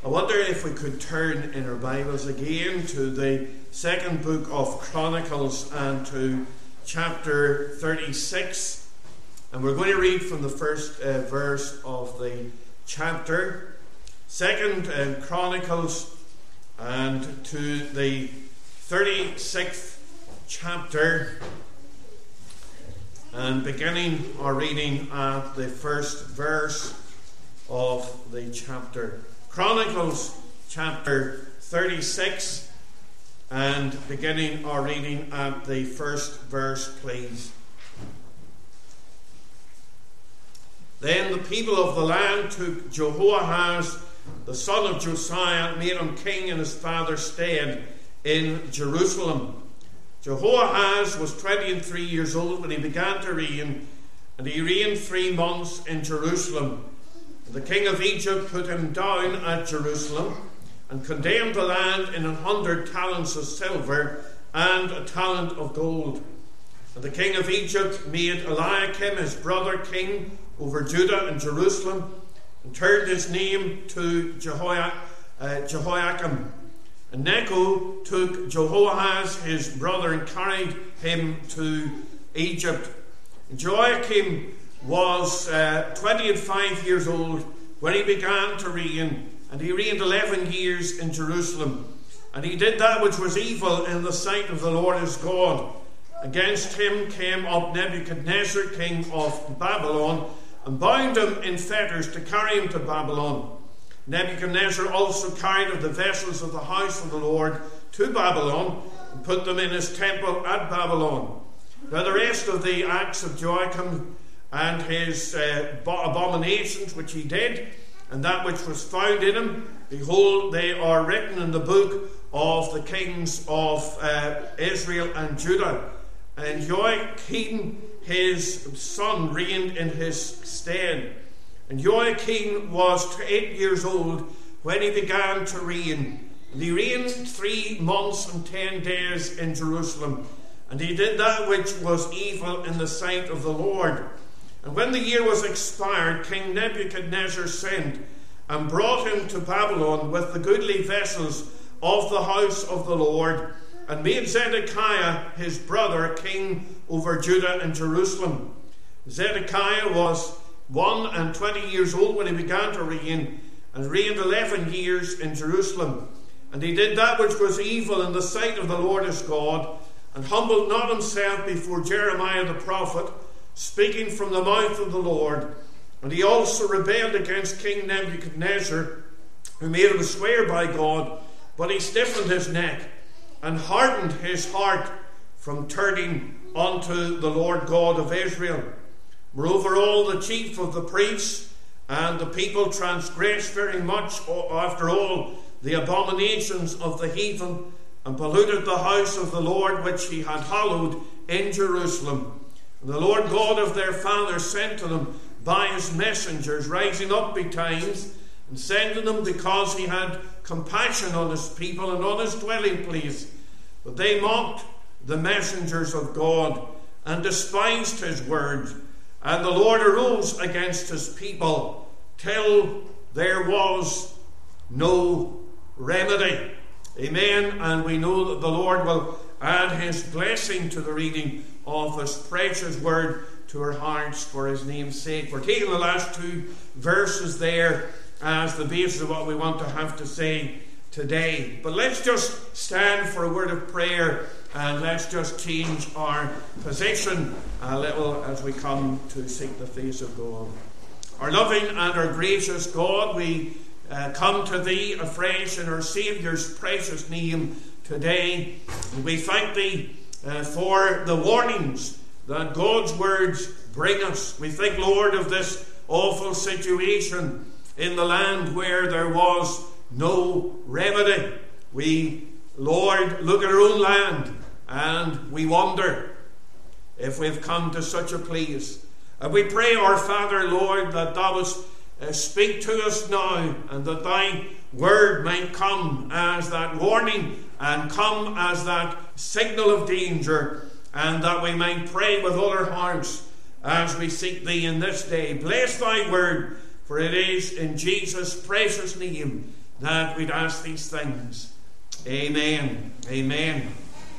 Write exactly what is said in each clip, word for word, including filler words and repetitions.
wonder if we could turn in our Bibles again to the second book of Chronicles and to chapter thirty-six. And we're going to read from the first uh, verse of the chapter. Second uh, Chronicles and to the thirty-sixth chapter. And beginning our reading at the first verse of the chapter. Chronicles chapter thirty-six, and beginning our reading at the first verse, please. Then the people of the land took Jehoahaz, the son of Josiah, and made him king in his father's stead in Jerusalem. Jehoahaz was twenty and three years old when he began to reign, and he reigned three months in Jerusalem. The king of Egypt put him down at Jerusalem and condemned the land in a hundred talents of silver and a talent of gold. And the king of Egypt made Eliakim his brother king over Judah and Jerusalem, and turned his name to Jehoiak, uh, Jehoiakim. And Necho took Jehoahaz his brother and carried him to Egypt. And Joachim was uh, twenty and five years old when he began to reign, and he reigned eleven years in Jerusalem. And he did that which was evil in the sight of the Lord his God. Against him came up Nebuchadnezzar king of Babylon, and bound him in fetters to carry him to Babylon. Nebuchadnezzar also carried of the vessels of the house of the Lord to Babylon, and put them in his temple at Babylon. Now the rest of the acts of Joachim and his uh, abominations which he did, and that which was found in him, behold, they are written in the book of the kings of uh, Israel and Judah. And Joachim his son reigned in his stead. And Joachim was eight years old when he began to reign. And he reigned three months and ten days in Jerusalem. And he did that which was evil in the sight of the Lord. And when the year was expired, King Nebuchadnezzar sent and brought him to Babylon with the goodly vessels of the house of the Lord, and made Zedekiah his brother king over Judah and Jerusalem. Zedekiah was one and twenty years old when he began to reign, and reigned eleven years in Jerusalem. And he did that which was evil in the sight of the Lord his God, and humbled not himself before Jeremiah the prophet, speaking from the mouth of the Lord. And he also rebelled against King Nebuchadnezzar, who made him swear by God, but he stiffened his neck, and hardened his heart from turning unto the Lord God of Israel. Moreover, all the chief of the priests and the people transgressed very much after all the abominations of the heathen, and polluted the house of the Lord which he had hallowed in Jerusalem. And the Lord God of their fathers sent to them by his messengers, rising up betimes, and sending them because he had compassion on his people and on his dwelling place. But they mocked the messengers of God, and despised his word. And the Lord arose against his people, till there was no remedy. Amen. And we know that the Lord will add his blessing to the reading of his precious word to our hearts for his name's sake. We're taking the last two verses there as the basis of what we want to have to say today. But let's just stand for a word of prayer, and let's just change our position a little as we come to seek the face of God. Our loving and our gracious God, we uh, come to thee afresh in our Saviour's precious name today. And we thank thee uh, for the warnings that God's words bring us. We think, Lord, of this awful situation in the land where there was no remedy. We, Lord, look at our own land and we wonder if we've come to such a place. And we pray, our Father, Lord, that thou wouldst uh, speak to us now, and that thy word might come as that warning and come as that signal of danger, and that we might pray with all our hearts as we seek thee in this day. Bless thy word, for it is in Jesus' precious name that we'd ask these things. Amen. Amen.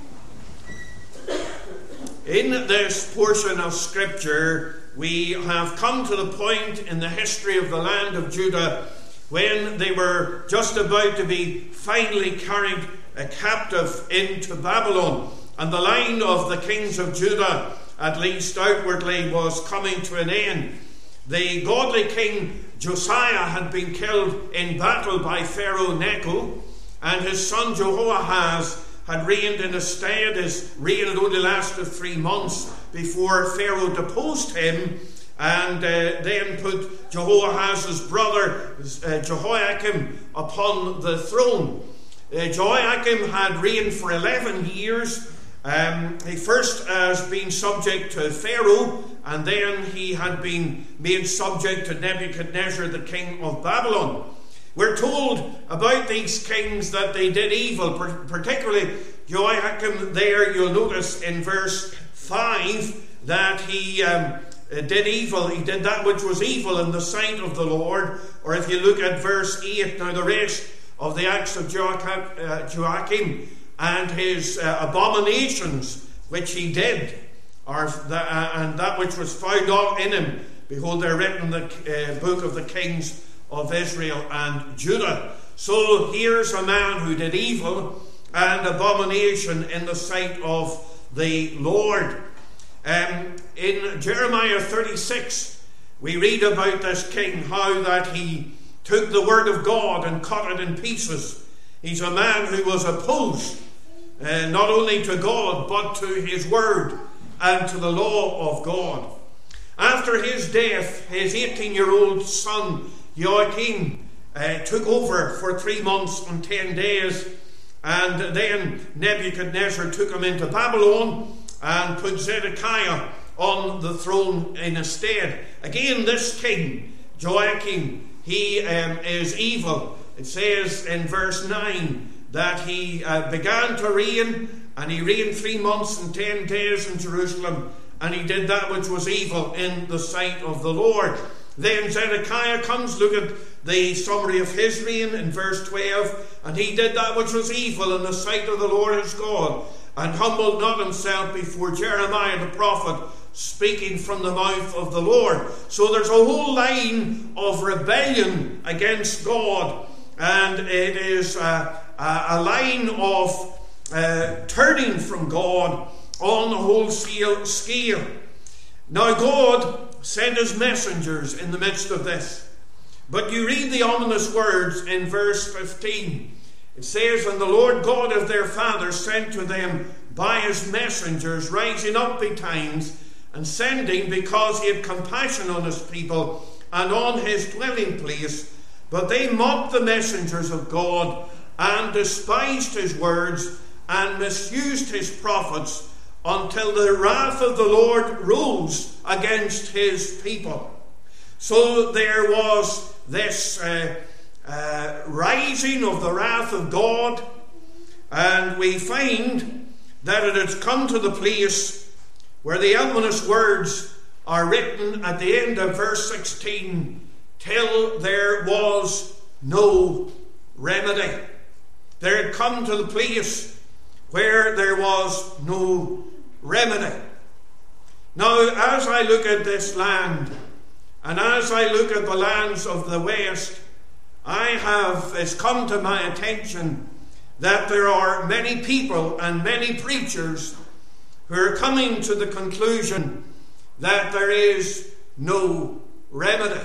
In this portion of Scripture, we have come to the point in the history of the land of Judah when they were just about to be finally carried uh, captive into Babylon. And the line of the kings of Judah, at least outwardly, was coming to an end. The godly king Josiah had been killed in battle by Pharaoh Necho, and his son Jehoahaz had reigned in his stead. His reign had only lasted three months before Pharaoh deposed him, and uh, then put Jehoahaz's brother uh, Jehoiakim upon the throne. Uh, Jehoiakim had reigned for eleven years. Um, he first has been subject to Pharaoh, and then he had been made subject to Nebuchadnezzar, the king of Babylon. We're told about these kings that they did evil, particularly Jehoiakim. There you'll notice in verse five that he um, did evil. He did that which was evil in the sight of the Lord. Or if you look at verse eight, now the rest of the acts of Joachim and his uh, abominations which he did, or the, uh, and that which was found out in him, behold, they're written in the uh, book of the kings of Israel and Judah. So here's a man who did evil and abomination in the sight of the Lord. Um, in Jeremiah thirty-six, we read about this king, how that he took the word of God and cut it in pieces. He's a man who was opposed uh, not only to God, but to his word and to the law of God. After his death, his eighteen-year-old son Joachim uh, took over for three months and ten days, and then Nebuchadnezzar took him into Babylon and put Zedekiah on the throne in his stead. Again, this king, Joachim, he um, is evil. It says in verse nine that he uh, began to reign, and he reigned three months and ten days in Jerusalem, and he did that which was evil in the sight of the Lord. Then Zedekiah comes. Look at the summary of his reign in verse twelve. And he did that which was evil in the sight of the Lord his God, and humbled not himself before Jeremiah the prophet, speaking from the mouth of the Lord. So there's a whole line of rebellion against God, and it is a, a, a line of uh, turning from God on the wholesale scale. Now God sent his messengers in the midst of this. But you read the ominous words in verse fifteen. It says, and the Lord God of their fathers sent to them by his messengers, rising up betimes and sending, because he had compassion on his people and on his dwelling place. But they mocked the messengers of God and despised his words and misused his prophets, until the wrath of the Lord rose against his people. So there was this uh, uh, rising of the wrath of God, and we find that it has come to the place where the ominous words are written at the end of verse sixteen, till there was no remedy. There had come to the place where there was no remedy. Now, as I look at this land, and as I look at the lands of the West, I have, it's come to my attention that there are many people and many preachers who are coming to the conclusion that there is no remedy.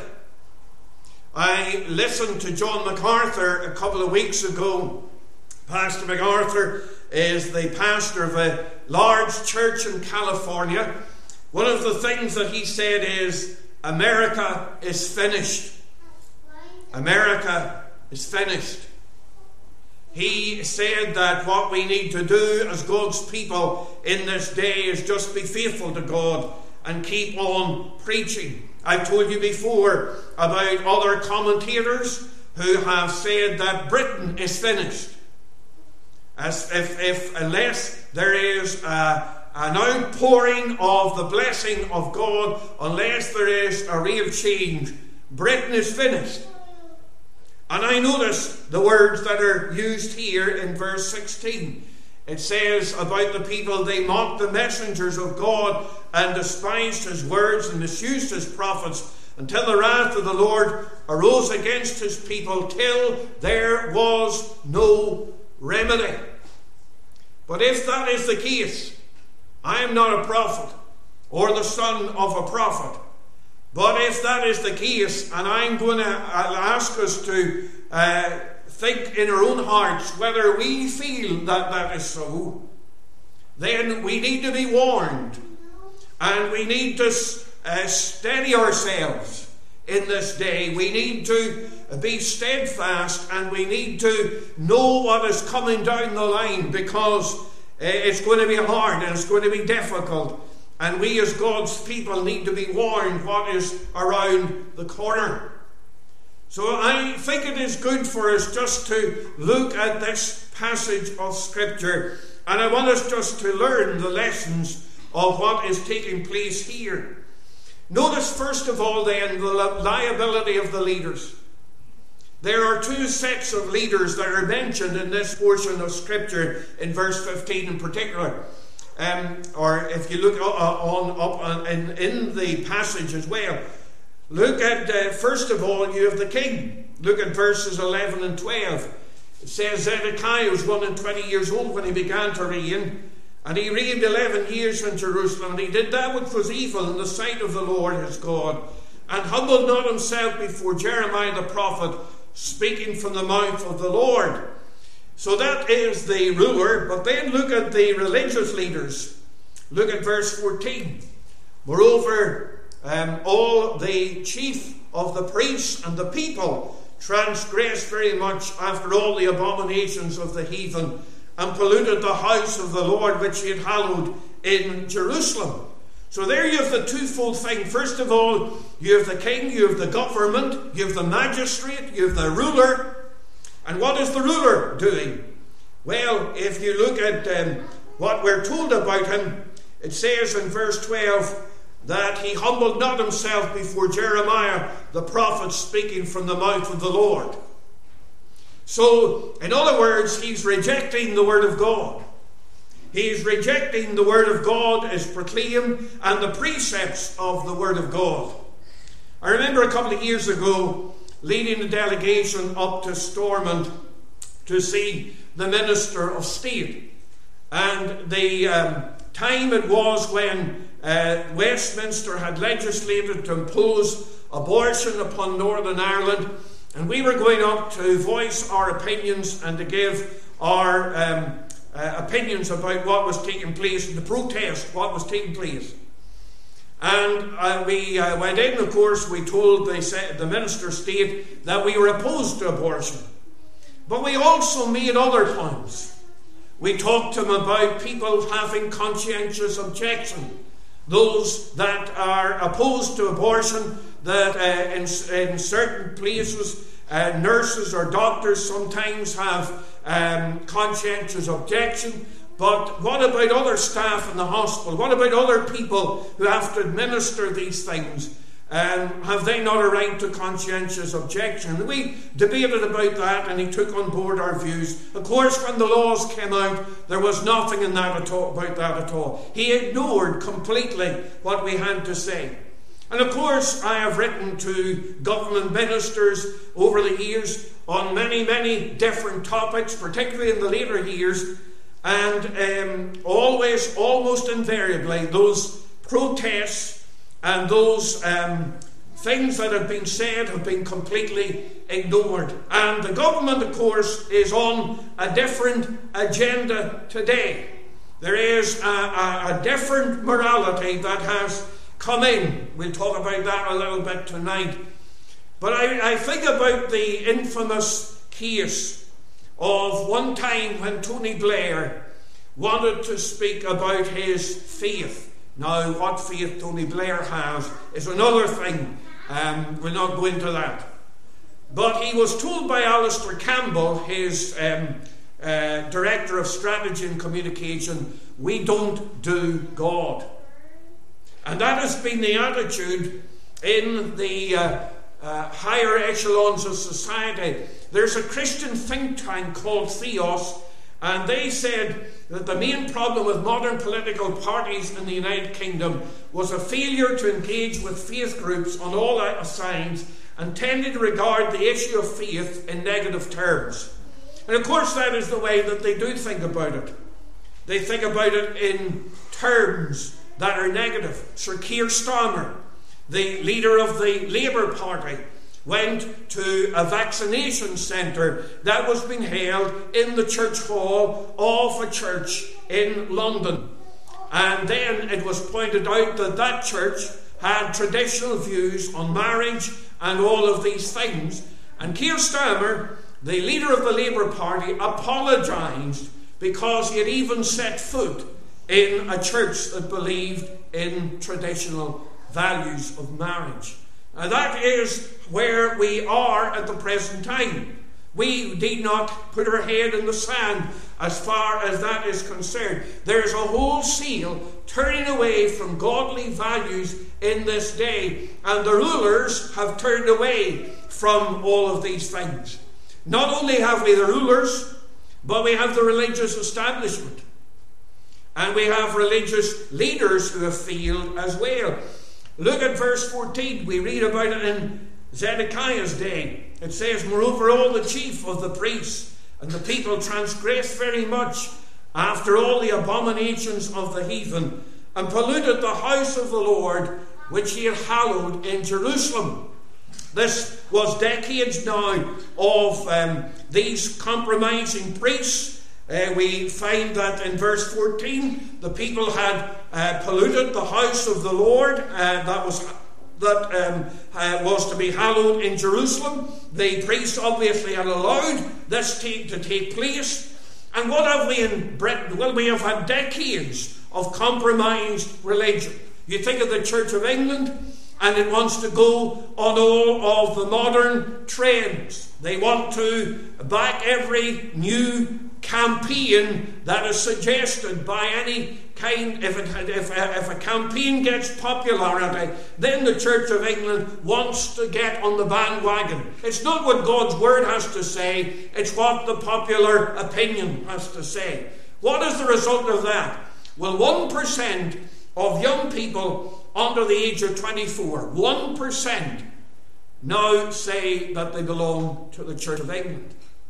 I listened to John MacArthur a couple of weeks ago. Pastor MacArthur is the pastor of a large church in California. One of the things that he said is, America is finished. America is finished. He said that what we need to do as God's people in this day is just be faithful to God and keep on preaching. I've told you before about other commentators who have said that Britain is finished. As if, if unless there is a, an outpouring of the blessing of God, unless there is a real change, Britain is finished. And I notice the words that are used here in verse sixteen. It says about the people, they mocked the messengers of God and despised his words and misused his prophets, until the wrath of the Lord arose against his people, till there was no remedy. But if that is the case, I am not a prophet or the son of a prophet. But if that is the case, and I'm going to I'll ask us to uh, think in our own hearts whether we feel that that is so, then we need to be warned, and we need to uh, steady ourselves in this day. We need to be steadfast, and we need to know what is coming down the line, because uh, it's going to be hard and it's going to be difficult, and we as God's people need to be warned what is around the corner. So I think it is good for us just to look at this passage of Scripture, and I want us just to learn the lessons of what is taking place here. Notice first of all then the liability of the leaders. There are two sets of leaders that are mentioned in this portion of Scripture, in verse fifteen in particular. Um, or if you look on up on, in, in the passage as well, look at, uh, first of all, you have the king. Look at verses eleven and twelve. It says, Zedekiah was one and twenty years old when he began to reign, and he reigned eleven years in Jerusalem, and he did that which was evil in the sight of the Lord his God, and humbled not himself before Jeremiah the prophet, speaking from the mouth of the Lord. So that is the ruler. But then look at the religious leaders. Look at verse fourteen. Moreover, um, all the chief of the priests and the people transgressed very much after all the abominations of the heathen, and polluted the house of the Lord which he had hallowed in Jerusalem. So there you have the twofold thing. First of all, you have the king, you have the government, you have the magistrate, you have the ruler. And what is the ruler doing? Well, if you look at um, what we're told about him, it says in verse twelve that he humbled not himself before Jeremiah the prophet, speaking from the mouth of the Lord. So, in other words, he's rejecting the word of God. He's rejecting the word of God as proclaimed and the precepts of the word of God. I remember a couple of years ago leading a delegation up to Stormont to see the Minister of State. And the um, time it was when uh, Westminster had legislated to impose abortion upon Northern Ireland, and we were going up to voice our opinions and to give our um, uh, opinions about what was taking place, and to protest what was taking place. And uh, we uh, went in, of course, we told the, the Minister of State that we were opposed to abortion. But we also made other points. We talked to him about people having conscientious objection. Those that are opposed to abortion, that uh, in, in certain places, uh, nurses or doctors sometimes have um, conscientious objection. But what about other staff in the hospital? What about other people who have to administer these things? Um, have they not a right to conscientious objection? And we debated about that, and he took on board our views. Of course, when the laws came out, there was nothing in that at all, about that at all. He ignored completely what we had to say. And of course, I have written to government ministers over the years on many, many different topics, particularly in the later years. And um, always, almost invariably, those protests and those um, things that have been said have been completely ignored. And the government, of course, is on a different agenda today. There is a, a, a different morality that has come in. We'll talk about that a little bit tonight. But I, I think about the infamous case of one time when Tony Blair wanted to speak about his faith. Now, what faith Tony Blair has is another thing. Um, we'll not go into that. But he was told by Alistair Campbell, his um, uh, Director of Strategy and Communication, we don't do God. And that has been the attitude in the uh, uh, higher echelons of society. There's a Christian think tank called Theos, and they said that the main problem with modern political parties in the United Kingdom was a failure to engage with faith groups on all sides and tended to regard the issue of faith in negative terms. And of course that is the way that they do think about it. They think about it in terms that are negative. Sir Keir Starmer, the leader of the Labour Party, went to a vaccination centre that was being held in the church hall of a church in London. And then it was pointed out that that church had traditional views on marriage and all of these things. And Keir Starmer, the leader of the Labour Party, apologised because he had even set foot in a church that believed in traditional values of marriage. And that is where we are at the present time. We need not put our head in the sand as far as that is concerned. There's a wholesale turning away from godly values in this day, and the rulers have turned away from all of these things. Not only have we the rulers, but we have the religious establishment. And we have religious leaders who have failed as well. Look at verse fourteen. We read about it in Zedekiah's day. It says, "Moreover, all the chief of the priests and the people transgressed very much after all the abominations of the heathen, and polluted the house of the Lord, which he had hallowed in Jerusalem." This was decades now of um, these compromising priests. Uh, we find that in verse fourteen, the people had uh, polluted the house of the Lord, uh, that was that um, uh, was to be hallowed in Jerusalem. The priests obviously had allowed this take, to take place. And what have we in Britain? Well, we have had decades of compromised religion. You think of the Church of England, and it wants to go on all of the modern trends. They want to back every new campaign that is suggested by any kind. If, it, if, if a campaign gets popularity, then the Church of England wants to get on the bandwagon. It's not what God's word has to say, it's what the popular opinion has to say. What is the result of that? Well, one percent of young people under the age of twenty-four, one percent now say that they belong to the Church of England.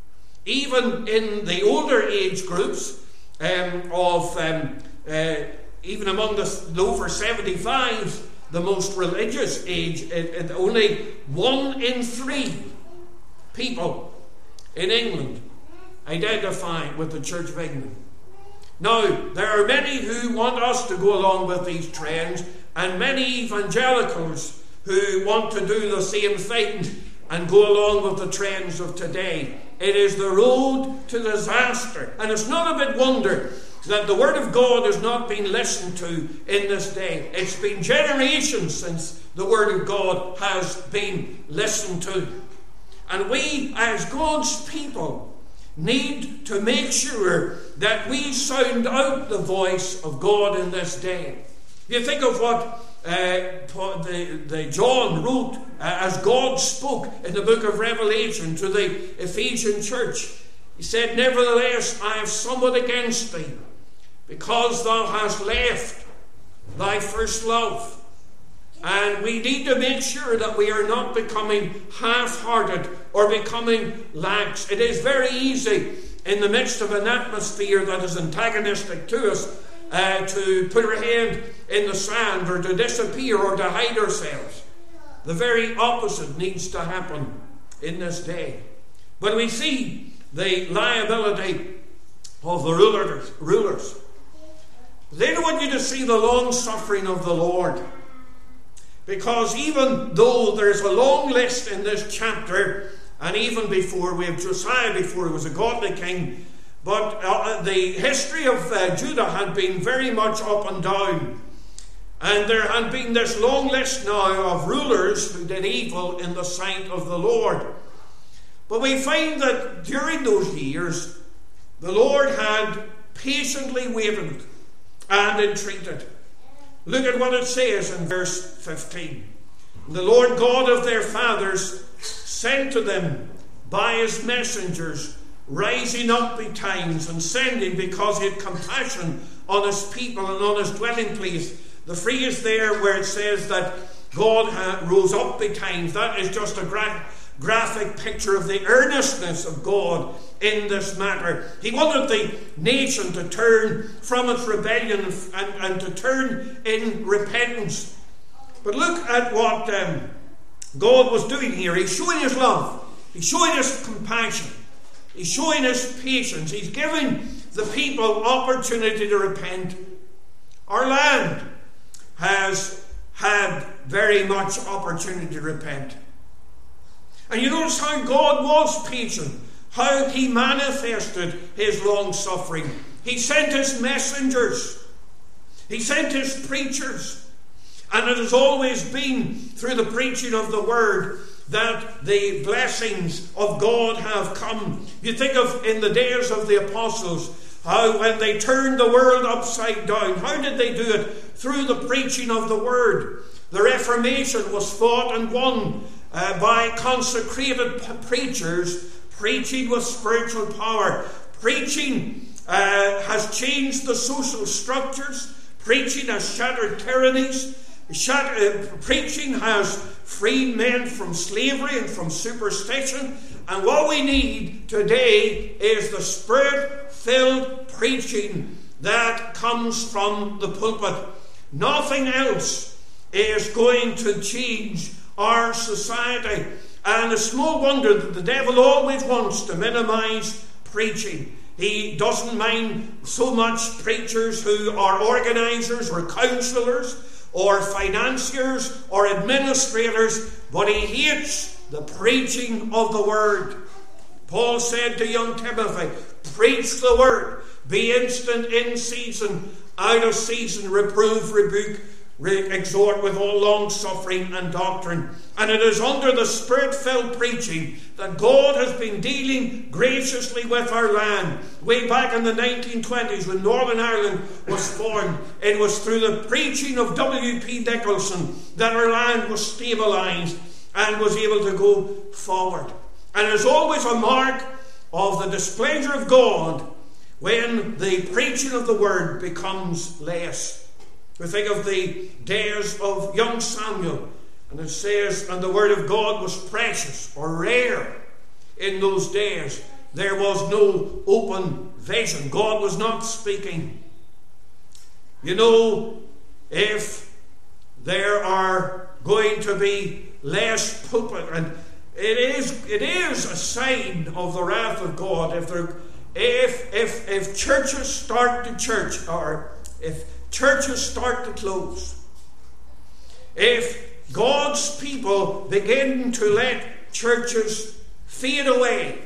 Even in the older age groups, um, of um, uh, even among the over seventy-fives, the most religious age, it, it, only one in three people in England identify with the Church of England. Now, there are many who want us to go along with these trends, and many evangelicals who want to do the same thing and go along with the trends of today. It is the road to disaster. And it's not a bit wonder that the Word of God has not been listened to in this day. It's been generations since the Word of God has been listened to. And we, as God's people, need to make sure that we sound out the voice of God in this day. You think of what uh, the, the John wrote uh, as God spoke in the book of Revelation to the Ephesian church. He said, "Nevertheless, I have somewhat against thee, because thou hast left thy first love." And we need to make sure that we are not becoming half-hearted or becoming lax. It is very easy in the midst of an atmosphere that is antagonistic to us uh, to put our hand in the sand or to disappear or to hide ourselves. The very opposite needs to happen in this day. But we see the liability of the rulers. rulers. They don't want you to see the long-suffering of the Lord. Because even though there's a long list in this chapter, and even before, we have Josiah before he was a godly king, but uh, the history of uh, Judah had been very much up and down. And there had been this long list now of rulers who did evil in the sight of the Lord. But we find that during those years, the Lord had patiently waited and entreated. Look at what it says in verse fifteen. The Lord God of their fathers sent to them by his messengers, rising up betimes and sending because he had compassion on his people and on his dwelling place. The phrase there where it says that God uh, rose up betimes, that is just a gra- graphic picture of the earnestness of God in this matter. He wanted the nation to turn from its rebellion and, and to turn in repentance. But look at what um, God was doing here. He's showing his love. He's showing his compassion. He's showing his patience. He's giving the people opportunity to repent. Our land has had very much opportunity to repent. And you notice how God was patient, how he manifested his long suffering. He sent his messengers. He sent his preachers. And it has always been through the preaching of the word that the blessings of God have come. You think of in the days of the apostles, how when they turned the world upside down, how did they do it? Through the preaching of the word. The Reformation was fought and won uh, by consecrated p- preachers preaching with spiritual power. Preaching uh, has changed the social structures. Preaching has shattered tyrannies. Shat- uh, preaching has freed men from slavery and from superstition. And what we need today is the Spirit-filled preaching that comes from the pulpit. Nothing else is going to change our society. And it's no wonder that the devil always wants to minimize preaching. He doesn't mind so much preachers who are organizers or counselors or financiers or administrators, but he hates the preaching of the word. Paul said to young Timothy, preach the word, be instant in season, out of season, reprove, rebuke, re- exhort with all long suffering and doctrine. And it is under the Spirit-filled preaching that God has been dealing graciously with our land. Way back in the nineteen twenties when Northern Ireland was formed, it was through the preaching of W P Nicholson that our land was stabilised and was able to go forward. And it is always a mark of the displeasure of God when the preaching of the word becomes less. We think of the days of young Samuel, and it says, and the word of God was precious or rare in those days. There was no open vision. God was not speaking. You know, if there are going to be less pulpit, and it is it is a sign of the wrath of God if there if if if churches start to church or if churches start to close, if God's people begin to let churches fade away,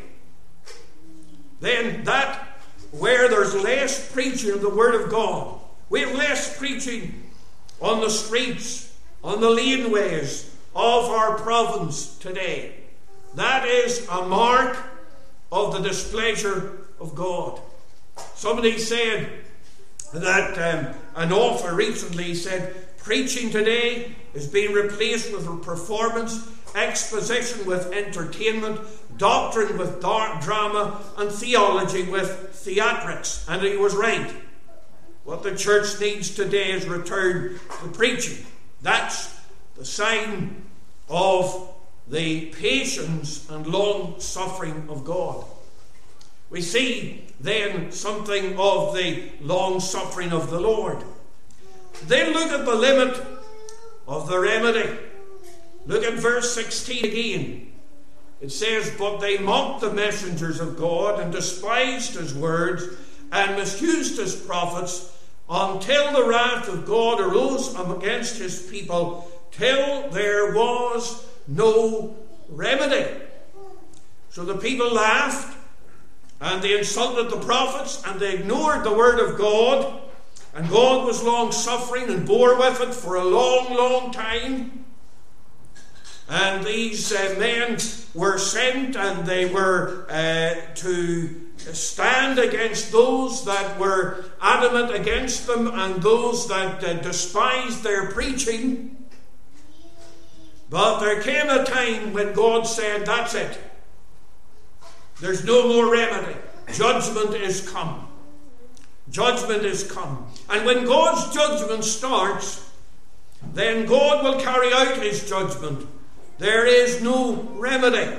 then that where there's less preaching of the word of God, we have less preaching on the streets, on the laneways of our province today. That is a mark of the displeasure of God. Somebody said that um, an author recently said, preaching today is being replaced with performance, exposition with entertainment, doctrine with dark drama, and theology with theatrics. And he was right. What the church needs today is return to preaching. That's the sign of the patience and long suffering of God. We see then something of the long suffering of the Lord. Then look at the limit of the remedy. Look at verse sixteen again. It says, but they mocked the messengers of God and despised his words and misused his prophets until the wrath of God arose against his people, till there was no remedy. So the people laughed and they insulted the prophets and they ignored the word of God, and God was long suffering and bore with it for a long, long time. And these uh, men were sent, and they were uh, to stand against those that were adamant against them and those that uh, despised their preaching. But there came a time when God said, that's it. There's no more remedy. Judgment is come. Judgment is come. And when God's judgment starts, then God will carry out his judgment. There is no remedy.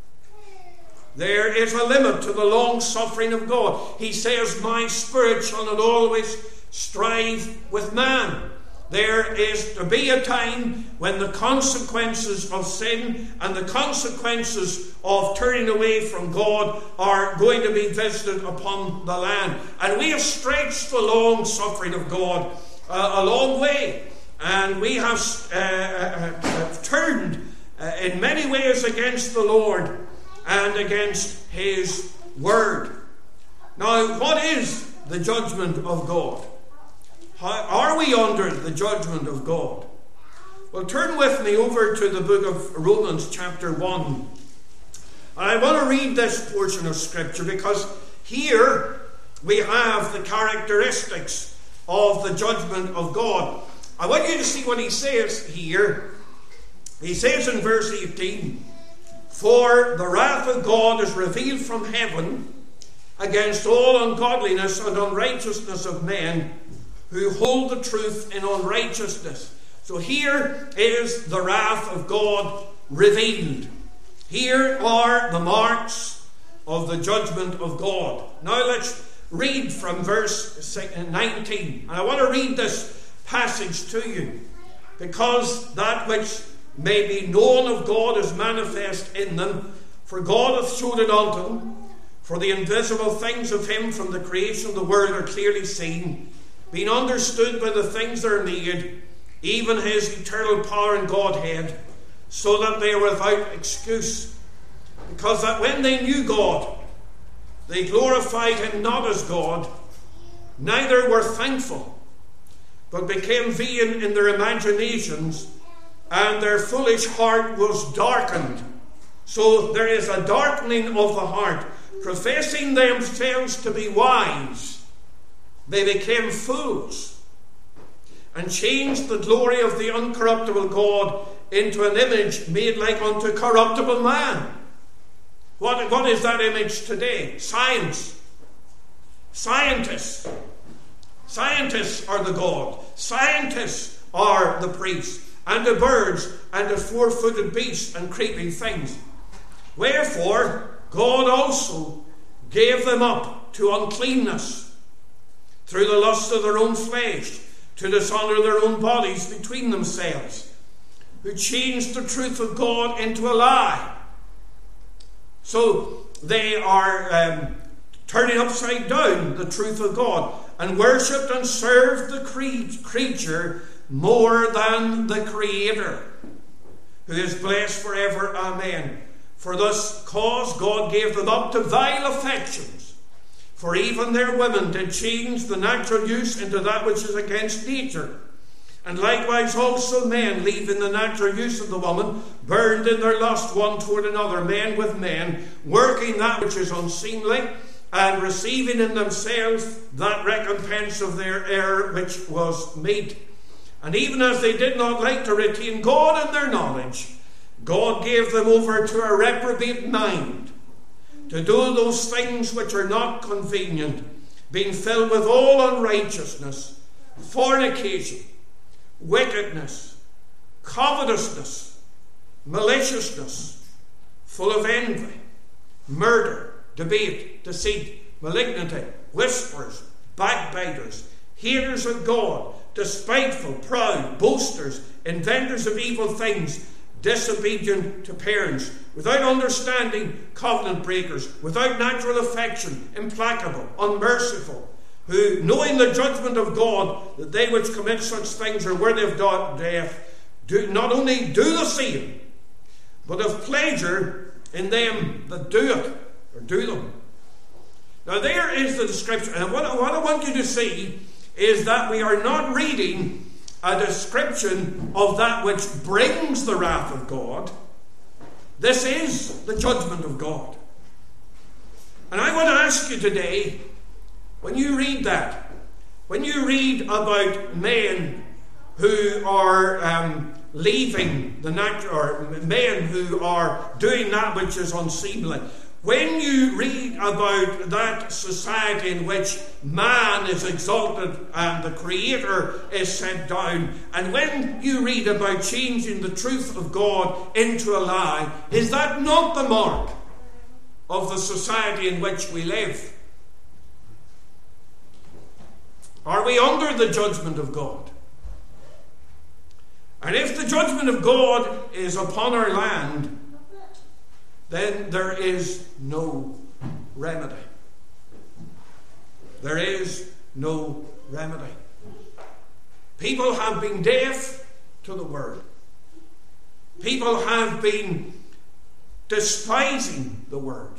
There is a limit to the long suffering of God. He says, my spirit shall not always strive with man. There is to be a time when the consequences of sin and the consequences of turning away from God are going to be visited upon the land. And we have stretched the long suffering of God uh, a long way. And we have uh, uh, uh, turned uh, in many ways against the Lord and against his word. Now, what is the judgment of God? How, are we under the judgment of God? Well, turn with me over to the book of Romans chapter one. And I want to read this portion of Scripture because here we have the characteristics of the judgment of God. I want you to see what he says here. He says in verse eighteen, for the wrath of God is revealed from heaven against all ungodliness and unrighteousness of men who hold the truth in unrighteousness. So here is the wrath of God revealed. Here are the marks of the judgment of God. Now let's read from verse nineteen. And I want to read this passage to you because that which may be known of God is manifest in them. For God hath showed it unto them. For the invisible things of him from the creation of the world are clearly seen, being understood by the things that are made, even his eternal power and Godhead, so that they are without excuse. Because that when they knew God, they glorified him not as God, neither were thankful, but became vain in their imaginations, and their foolish heart was darkened. So there is a darkening of the heart. Professing themselves to be wise, they became fools, and changed the glory of the uncorruptible God into an image made like unto corruptible man. What, what is that image today? Science. Scientists. Scientists are the God. Scientists are the priests, and the birds, and the four-footed beasts, and creeping things. Wherefore, God also gave them up to uncleanness through the lust of their own flesh, to dishonour their own bodies between themselves, who changed the truth of God into a lie. So they are um, turning upside down the truth of God, and worshipped and served the cre- creature more than the Creator, who is blessed forever. Amen. For this cause God gave them up to vile affections. For even their women did change the natural use into that which is against nature. And likewise also men, leaving the natural use of the woman, burned in their lust one toward another, men with men, working that which is unseemly, and receiving in themselves that recompense of their error which was meet. And even as they did not like to retain God in their knowledge, God gave them over to a reprobate mind, to do those things which are not convenient, being filled with all unrighteousness, fornication, wickedness, covetousness, maliciousness, full of envy, murder, debate, deceit, malignity, whisperers, backbiters, haters of God, despiteful, proud, boasters, inventors of evil things, disobedient to parents, without understanding, covenant breakers, without natural affection, implacable, unmerciful, who, knowing the judgment of God, that they which commit such things are worthy of death, do not only do the same, but have pleasure in them that do it, or do them. Now there is the description, and what, what I want you to see is that we are not reading a description of that which brings the wrath of God. This is the judgment of God. And I want to ask you today, when you read that, when you read about men who are um, leaving the nat- or men who are doing that which is unseemly. When you read about that society in which man is exalted and the Creator is set down, and when you read about changing the truth of God into a lie, is that not the mark of the society in which we live? Are we under the judgment of God? And if the judgment of God is upon our land, then there is no remedy. There is no remedy. People have been deaf to the word. People have been despising the word.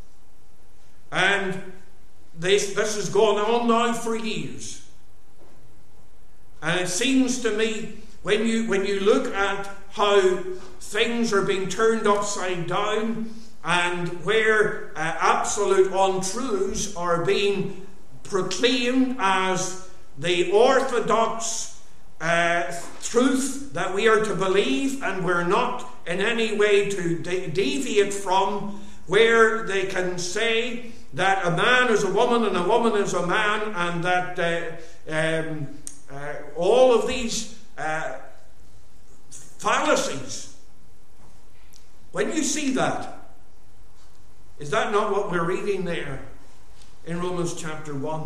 And this, this has gone on now for years. And it seems to me, when you when you look at how things are being turned upside down, and where uh, absolute untruths are being proclaimed as the orthodox uh, truth that we are to believe, and we're not in any way to de- deviate from, where they can say that a man is a woman and a woman is a man, and that uh, um, uh, all of these uh, fallacies. When you see that, is that not what we're reading there in Romans chapter one?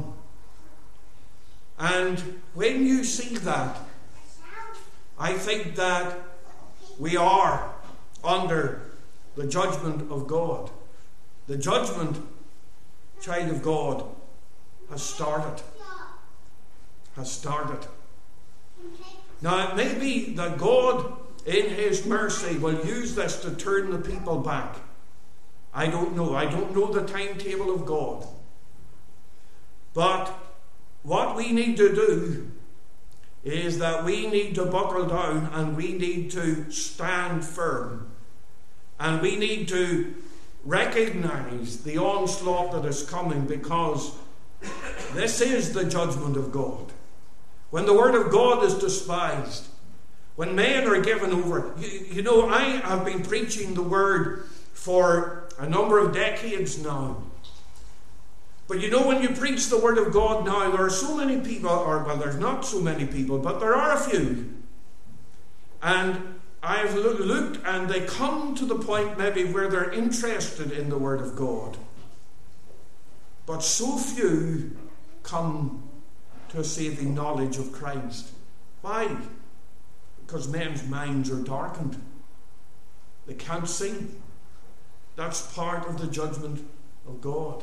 And when you see that, I think that we are under the judgment of God. The judgment, child of God, has started. Has started. Now, it may be that God, in His mercy, will use this to turn the people back. I don't know. I don't know the timetable of God. But what we need to do is that we need to buckle down, and we need to stand firm. And we need to recognize the onslaught that is coming, because this is the judgment of God. When the word of God is despised, when men are given over, you, you know, I have been preaching the word for a number of decades now. But you know, when you preach the word of God now, there are so many people, or well, there's not so many people, but there are a few. And I've looked, and they come to the point maybe where they're interested in the word of God. But so few come to a saving knowledge of Christ. Why? Because men's minds are darkened. They can't see. That's part of the judgment of God.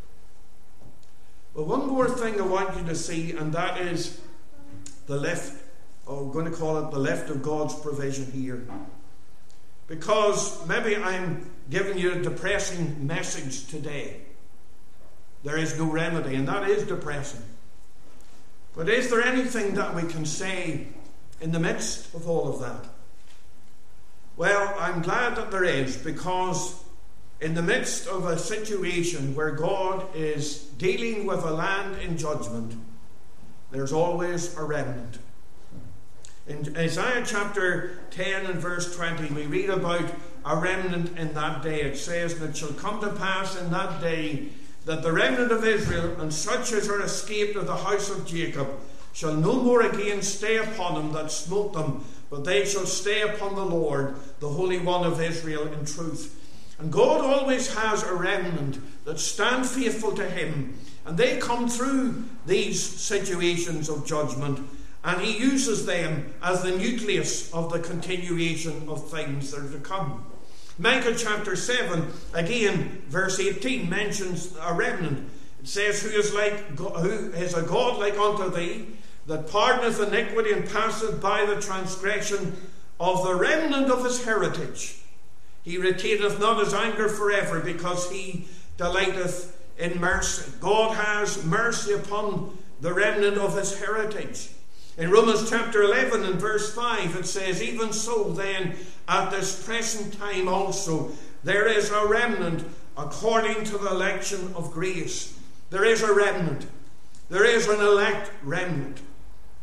But one more thing I want you to see, and that is the lift, or we're going to call it the lift of God's provision here. Because maybe I'm giving you a depressing message today. There is no remedy, and that is depressing. But is there anything that we can say in the midst of all of that? Well, I'm glad that there is, because in the midst of a situation where God is dealing with a land in judgment, there's always a remnant. In Isaiah chapter ten and verse twenty, we read about a remnant in that day. It says, "And it shall come to pass in that day that the remnant of Israel, and such as are escaped of the house of Jacob, shall no more again stay upon them that smote them, but they shall stay upon the Lord, the Holy One of Israel, in truth." And God always has a remnant that stand faithful to Him, and they come through these situations of judgment, and He uses them as the nucleus of the continuation of things that are to come. Micah chapter seven, again, verse eighteen, mentions a remnant. It says, Who is like who is a God like unto thee, that pardoneth iniquity and passeth by the transgression of the remnant of his heritage. He retaineth not his anger forever, because he delighteth in mercy. God has mercy upon the remnant of his heritage. In Romans chapter eleven and verse five, it says, Even so then, at this present time also, there is a remnant according to the election of grace. There is a remnant. There is an elect remnant.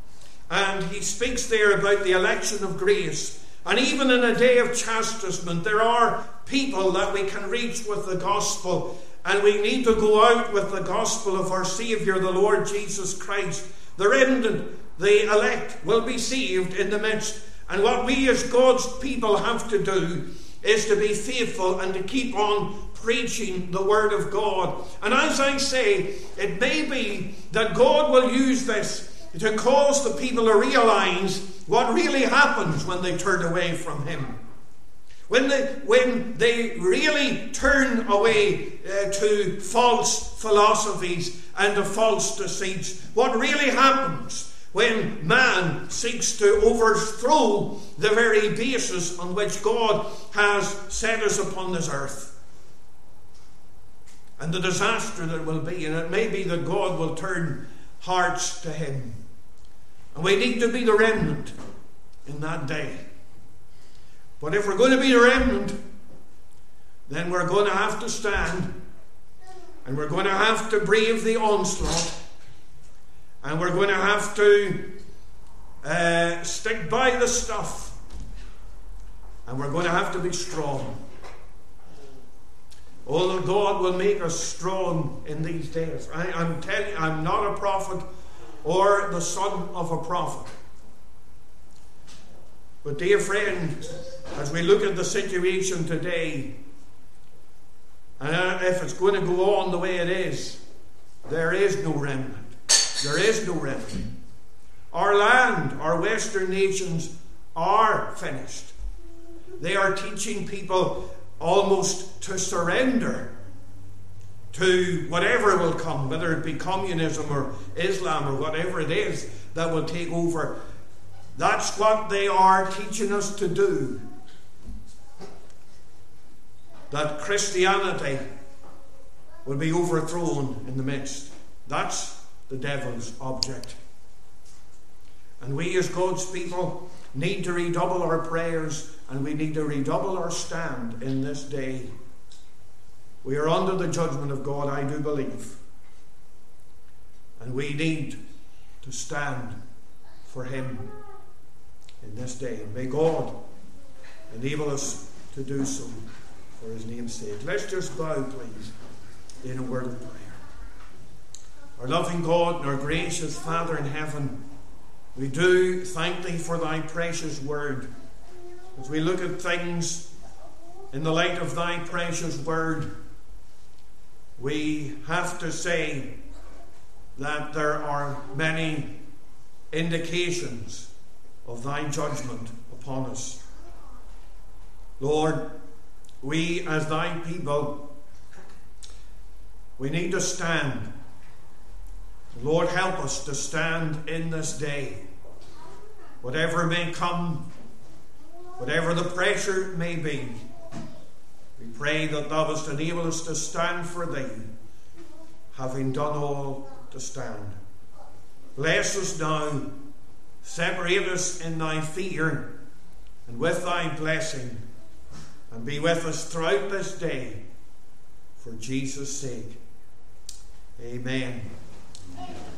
And he speaks there about the election of grace. And even in a day of chastisement, there are people that we can reach with the gospel. And we need to go out with the gospel of our Saviour, the Lord Jesus Christ. The remnant, the elect, will be saved in the midst. And what we as God's people have to do is to be faithful and to keep on preaching the Word of God. And as I say, it may be that God will use this to cause the people to realize what really happens when they turn away from Him. When they, when they really turn away uh, to false philosophies and to false deceits. What really happens when man seeks to overthrow the very basis on which God has set us upon this earth. And the disaster that will be. And it may be that God will turn hearts to Him. And we need to be the remnant in that day. But if we're going to be the remnant, then we're going to have to stand. And we're going to have to brave the onslaught. And we're going to have to uh, stick by the stuff. And we're going to have to be strong. Oh, God will make us strong in these days. I, I'm telling you, I'm not a prophet or the son of a prophet. But dear friend, as we look at the situation today, and if it's going to go on the way it is, there is no remnant. There is no remnant. Our land, our Western nations are finished. They are teaching people almost to surrender to whatever will come, whether it be communism or Islam or whatever it is that will take over. That's what they are teaching us to do. That Christianity will be overthrown in the midst. That's the devil's object. And we as God's people need to redouble our prayers, and we need to redouble our stand in this day. We are under the judgment of God, I do believe. And we need to stand for Him in this day. And may God enable us to do so for His name's sake. Let's just bow, please, in a word of prayer. Our loving God and our gracious Father in heaven, we do thank Thee for Thy precious word. As we look at things in the light of Thy precious word, we have to say that there are many indications of Thy judgment upon us. Lord, we as Thy people, we need to stand. Lord, help us to stand in this day. Whatever may come, whatever the pressure may be, we pray that Thou wouldst enable us to stand for Thee, having done all to stand. Bless us now, separate us in Thy fear and with Thy blessing, and be with us throughout this day, for Jesus' sake. Amen.